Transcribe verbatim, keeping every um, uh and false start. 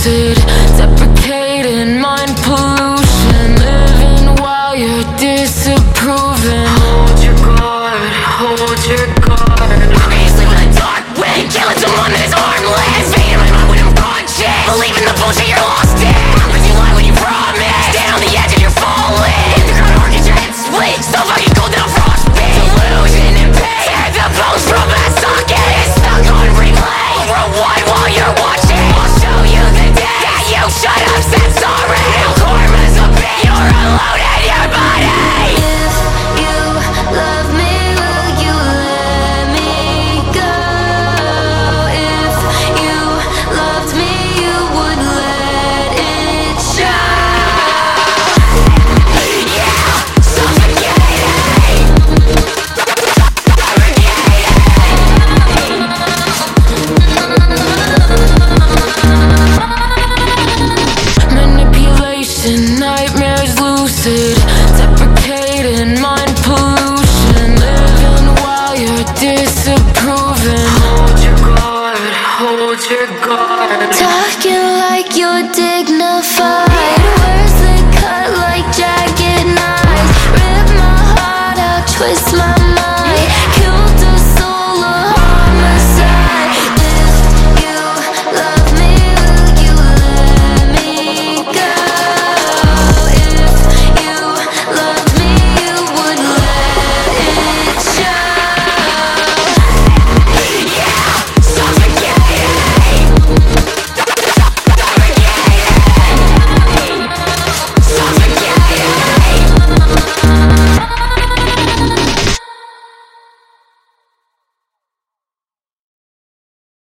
lucid, deprecating mind pollution, living while you're disapproving. Hold your guard, hold your guard. Obviously with a dark wind, killing someone that is harmless. Fading my mind when I'm conscious, believing the bullshit you're lying.